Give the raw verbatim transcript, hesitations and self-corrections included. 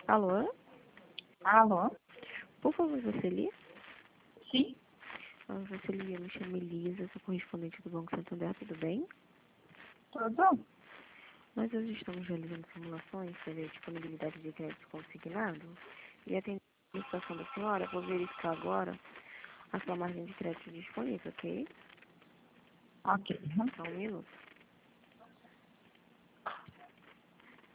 Alô? Alô? Por favor, você Lia? Sim? Ah, você Lia, eu me chamo Elisa, sou correspondente do Banco Santander, tudo bem? Tudo? Nós hoje estamos realizando simulações para ver a disponibilidade de crédito consignado e atendendo a solicitação da senhora, vou verificar agora a sua margem de crédito disponível, ok? Ok. Uhum. Só um minuto.